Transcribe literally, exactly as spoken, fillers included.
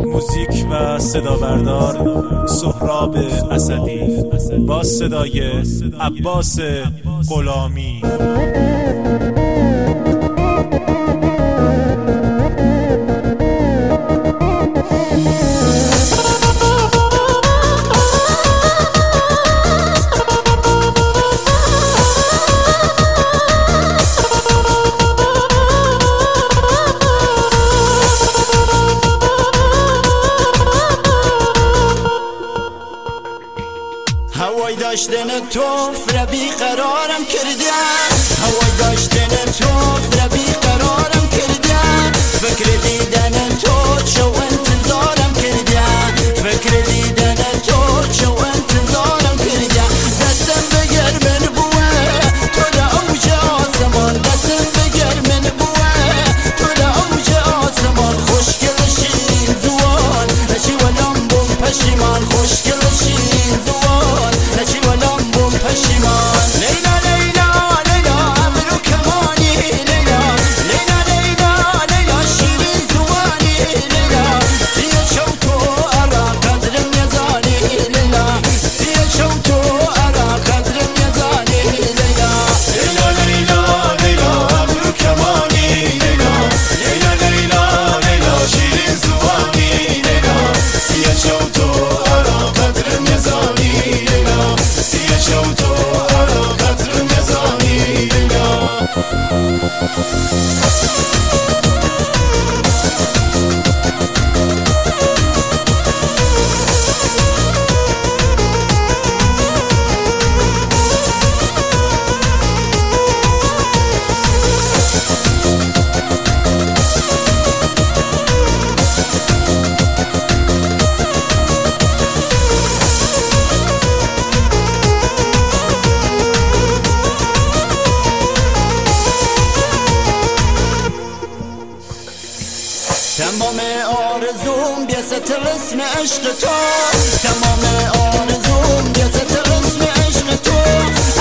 موزیک و صدا بردار سهراب اسدی با صدای عباس غلامی. هوای داشتن تو فرا بیقرارم کردن، هوای داشتن تو فرا بیقرارم کردن، فکر دیدن تو چو انتظارم کردن، فکر دیدن تو چو انتظارم کردن. دستم بگر من بوه تو دا اوج آسمان، دستم بگر من بوه تو دا اوج آسمان. خوشگل شیرین زوان نچی ولم بوم پشیمان، خوشگل شیرین زوان نچی ولم بوم پشیمان. لیلا لیلا لیلا ابرو کمانی، لیلا لیلا لیلا لیلا شیرین زوانی، لیلا سیه شو تو ارا قدرم یزانی، لیلا سیه شو تو ارا قدرم یزانی، لیلا لیلا لیلا لیلا ابرو کمانی، لیلا لیلا لیلا لیلا شیرین زوانی، لیلا سیه شو تو ارا قدرم یزانی، لیلا سیه شو تو ارا قدرم یزانی، لیلا. تمام آرزوم بیست رسم عشق تو، تمام آرزوم بیست رسم عشق تو.